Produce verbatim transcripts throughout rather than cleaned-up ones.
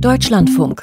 Deutschlandfunk.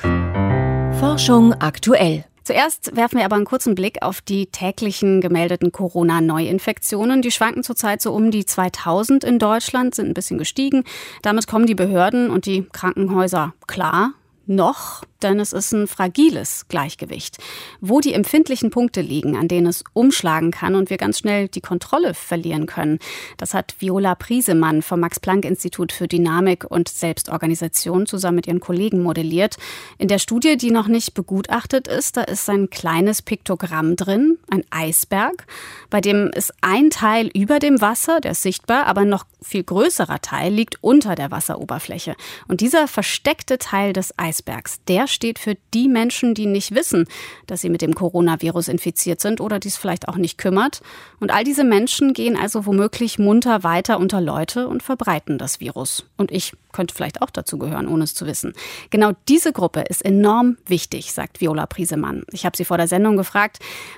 Forschung aktuell. Zuerst werfen wir aber einen kurzen Blick auf die täglichen gemeldeten Corona-Neuinfektionen. Die schwanken zurzeit so um die zweitausend in Deutschland, sind ein bisschen gestiegen. Damit kommen die Behörden und die Krankenhäuser klar. Noch, denn es ist ein fragiles Gleichgewicht. Wo die empfindlichen Punkte liegen, an denen es umschlagen kann und wir ganz schnell die Kontrolle verlieren können, das hat Viola Priesemann vom Max-Planck-Institut für Dynamik und Selbstorganisation zusammen mit ihren Kollegen modelliert. In der Studie, die noch nicht begutachtet ist, da ist ein kleines Piktogramm drin, ein Eisberg, bei dem ist ein Teil über dem Wasser, der ist sichtbar, aber ein noch viel größerer Teil liegt unter der Wasseroberfläche. Und dieser versteckte Teil des Eisbergs, der steht für die Menschen, die nicht wissen, dass sie mit dem Coronavirus infiziert sind oder die es vielleicht auch nicht kümmert. Und all diese Menschen gehen also womöglich munter weiter unter Leute und verbreiten das Virus. Und ich könnte vielleicht auch dazu gehören, ohne es zu wissen. Genau diese Gruppe ist enorm wichtig, sagt Viola Priesemann. Ich habe sie vor der Sendung gefragt,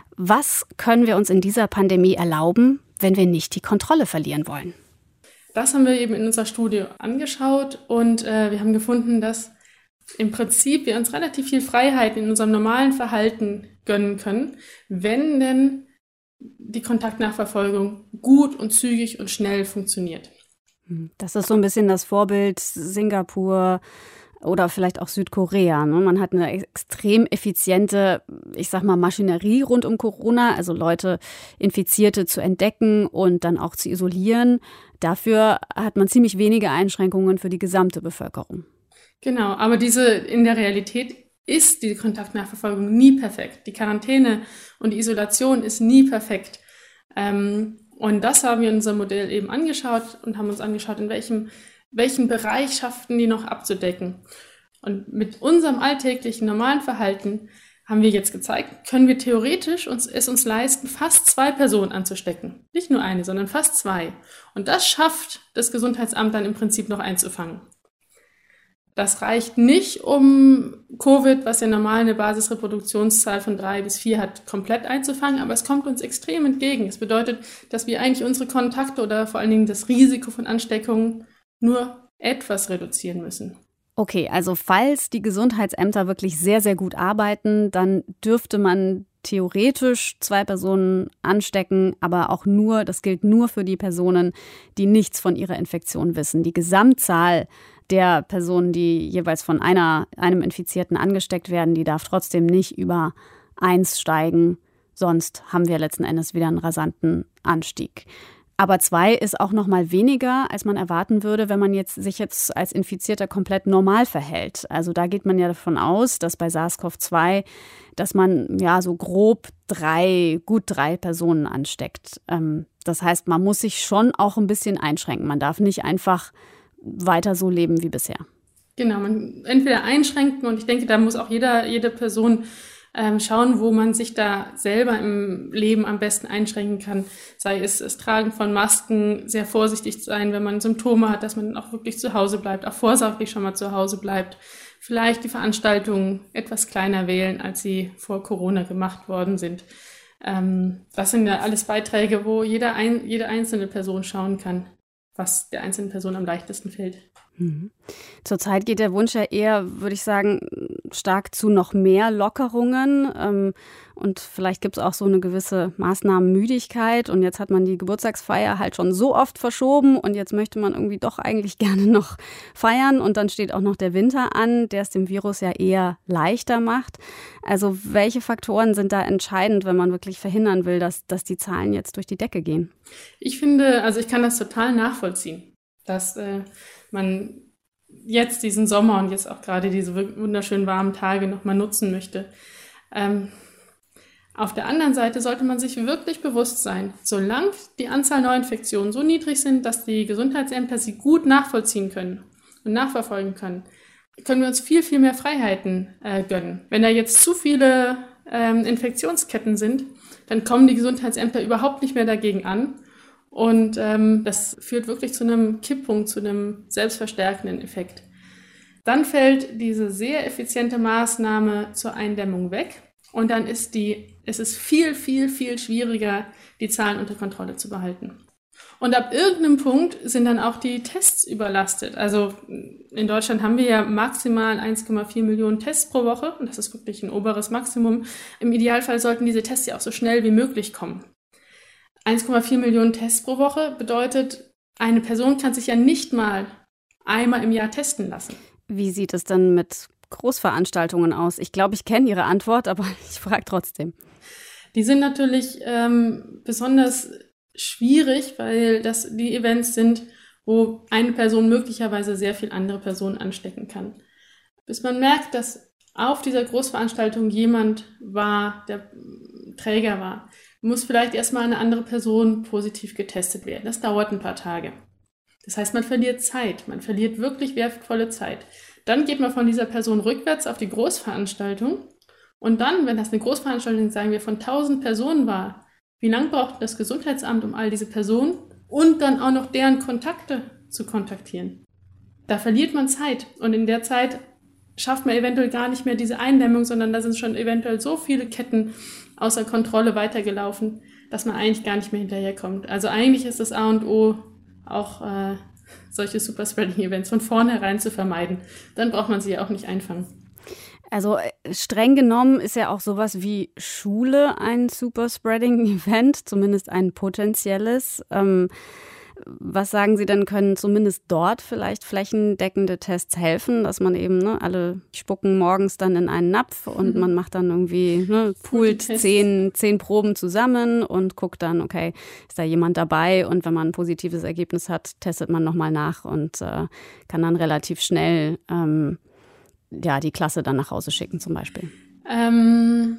was können wir uns in dieser Pandemie erlauben, wenn wir nicht die Kontrolle verlieren wollen? Das haben wir eben in unserer Studie angeschaut und äh, wir haben gefunden, dass im Prinzip wir uns relativ viel Freiheit in unserem normalen Verhalten gönnen können, wenn denn die Kontaktnachverfolgung gut und zügig und schnell funktioniert. Das ist so ein bisschen das Vorbild Singapur oder vielleicht auch Südkorea. Ne? Man hat eine extrem effiziente, ich sag mal, Maschinerie rund um Corona, also Leute, Infizierte zu entdecken und dann auch zu isolieren. Dafür hat man ziemlich wenige Einschränkungen für die gesamte Bevölkerung. Genau, aber diese in der Realität ist die Kontaktnachverfolgung nie perfekt. Die Quarantäne und die Isolation ist nie perfekt. Ähm, und das haben wir in unserem Modell eben angeschaut und haben uns angeschaut, in welchem, welchen Bereich schafften die noch abzudecken. Und mit unserem alltäglichen normalen Verhalten haben wir jetzt gezeigt, können wir theoretisch uns, es uns leisten, fast zwei Personen anzustecken. Nicht nur eine, sondern fast zwei. Und das schafft das Gesundheitsamt dann im Prinzip noch einzufangen. Das reicht nicht, um Covid, was ja normal eine Basisreproduktionszahl von drei bis vier hat, komplett einzufangen, aber es kommt uns extrem entgegen. Es bedeutet, dass wir eigentlich unsere Kontakte oder vor allen Dingen das Risiko von Ansteckungen nur etwas reduzieren müssen. Okay, also falls die Gesundheitsämter wirklich sehr, sehr gut arbeiten, dann dürfte man theoretisch zwei Personen anstecken, aber auch nur, das gilt nur für die Personen, die nichts von ihrer Infektion wissen. Die Gesamtzahl der Personen, die jeweils von einer, einem Infizierten angesteckt werden, die darf trotzdem nicht über eins steigen. Sonst haben wir letzten Endes wieder einen rasanten Anstieg. Aber zwei ist auch noch mal weniger, als man erwarten würde, wenn man jetzt sich jetzt als Infizierter komplett normal verhält. Also da geht man ja davon aus, dass bei SARS-C o V zwei, dass man ja so grob drei, gut drei Personen ansteckt. Ähm, das heißt, man muss sich schon auch ein bisschen einschränken. Man darf nicht einfach weiter so leben wie bisher. Genau, man entweder einschränken und ich denke, da muss auch jeder, jede Person ähm, schauen, wo man sich da selber im Leben am besten einschränken kann. Sei es das Tragen von Masken, sehr vorsichtig sein, wenn man Symptome hat, dass man auch wirklich zu Hause bleibt, auch vorsorglich schon mal zu Hause bleibt. Vielleicht die Veranstaltungen etwas kleiner wählen, als sie vor Corona gemacht worden sind. Ähm, das sind ja alles Beiträge, wo jeder ein, jede einzelne Person schauen kann, was der einzelnen Person am leichtesten fällt. Mhm. Zurzeit geht der Wunsch ja eher, würde ich sagen, stark zu noch mehr Lockerungen. Ähm, und vielleicht gibt es auch so eine gewisse Maßnahmenmüdigkeit. Und jetzt hat man die Geburtstagsfeier halt schon so oft verschoben. Und jetzt möchte man irgendwie doch eigentlich gerne noch feiern. Und dann steht auch noch der Winter an, der es dem Virus ja eher leichter macht. Also welche Faktoren sind da entscheidend, wenn man wirklich verhindern will, dass, dass die Zahlen jetzt durch die Decke gehen? Ich finde, also ich kann das total nachvollziehen, dass äh, man jetzt diesen Sommer und jetzt auch gerade diese wunderschön warmen Tage nochmal nutzen möchte. Ähm, auf der anderen Seite sollte man sich wirklich bewusst sein, solange die Anzahl Neuinfektionen so niedrig sind, dass die Gesundheitsämter sie gut nachvollziehen können und nachverfolgen können, können wir uns viel, viel mehr Freiheiten äh, gönnen. Wenn da jetzt zu viele ähm, Infektionsketten sind, dann kommen die Gesundheitsämter überhaupt nicht mehr dagegen an. Und ähm, das führt wirklich zu einem Kipppunkt, zu einem selbstverstärkenden Effekt. Dann fällt diese sehr effiziente Maßnahme zur Eindämmung weg und dann ist die, es ist viel, viel, viel schwieriger, die Zahlen unter Kontrolle zu behalten. Und ab irgendeinem Punkt sind dann auch die Tests überlastet. Also in Deutschland haben wir ja maximal eins Komma vier Millionen Tests pro Woche. Und das ist wirklich ein oberes Maximum. Im Idealfall sollten diese Tests ja auch so schnell wie möglich kommen. eins Komma vier Millionen Tests pro Woche bedeutet, eine Person kann sich ja nicht mal einmal im Jahr testen lassen. Wie sieht es denn mit Großveranstaltungen aus? Ich glaube, ich kenne Ihre Antwort, aber ich frage trotzdem. Die sind natürlich ähm, besonders schwierig, weil das die Events sind, wo eine Person möglicherweise sehr viel andere Personen anstecken kann. Bis man merkt, dass auf dieser Großveranstaltung jemand war, der Träger war, muss vielleicht erstmal eine andere Person positiv getestet werden. Das dauert ein paar Tage. Das heißt, man verliert Zeit, man verliert wirklich wertvolle Zeit. Dann geht man von dieser Person rückwärts auf die Großveranstaltung und dann, wenn das eine Großveranstaltung, sagen wir, von tausend Personen war, wie lange braucht das Gesundheitsamt, um all diese Personen und dann auch noch deren Kontakte zu kontaktieren? Da verliert man Zeit und in der Zeit schafft man eventuell gar nicht mehr diese Eindämmung, sondern da sind schon eventuell so viele Ketten außer Kontrolle weitergelaufen, dass man eigentlich gar nicht mehr hinterherkommt. Also eigentlich ist das A und O, auch äh, solche Superspreading-Events von vornherein zu vermeiden. Dann braucht man sie ja auch nicht einfangen. Also streng genommen ist ja auch sowas wie Schule ein Superspreading-Event, zumindest ein potenzielles. Ähm, was sagen Sie denn, können zumindest dort vielleicht flächendeckende Tests helfen, dass man eben, ne, alle spucken morgens dann in einen Napf und mhm. man macht dann irgendwie, ne, poolt zehn, zehn Proben zusammen und guckt dann, okay, ist da jemand dabei? Und wenn man ein positives Ergebnis hat, testet man nochmal nach und äh, kann dann relativ schnell ähm, ja, die Klasse dann nach Hause schicken zum Beispiel. Ähm,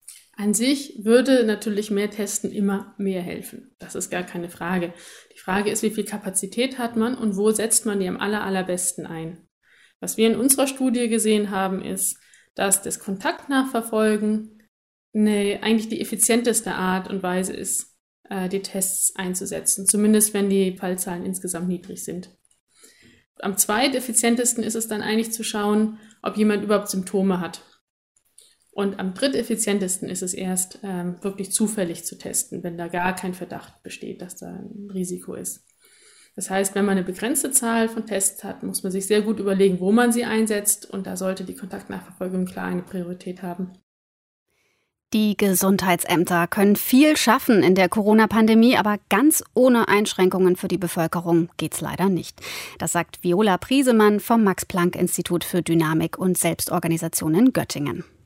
an sich würde natürlich mehr Testen immer mehr helfen. Das ist gar keine Frage. Die Frage ist, wie viel Kapazität hat man und wo setzt man die am aller, allerbesten ein? Was wir in unserer Studie gesehen haben, ist, dass das Kontaktnachverfolgen eine, eigentlich die effizienteste Art und Weise ist, äh, die Tests einzusetzen. Zumindest wenn die Fallzahlen insgesamt niedrig sind. Am zweiteffizientesten ist es dann eigentlich zu schauen, ob jemand überhaupt Symptome hat. Und am dritteffizientesten ist es erst, ähm, wirklich zufällig zu testen, wenn da gar kein Verdacht besteht, dass da ein Risiko ist. Das heißt, wenn man eine begrenzte Zahl von Tests hat, muss man sich sehr gut überlegen, wo man sie einsetzt. Und da sollte die Kontaktnachverfolgung klar eine Priorität haben. Die Gesundheitsämter können viel schaffen in der Corona-Pandemie, aber ganz ohne Einschränkungen für die Bevölkerung geht's leider nicht. Das sagt Viola Priesemann vom Max-Planck-Institut für Dynamik und Selbstorganisation in Göttingen.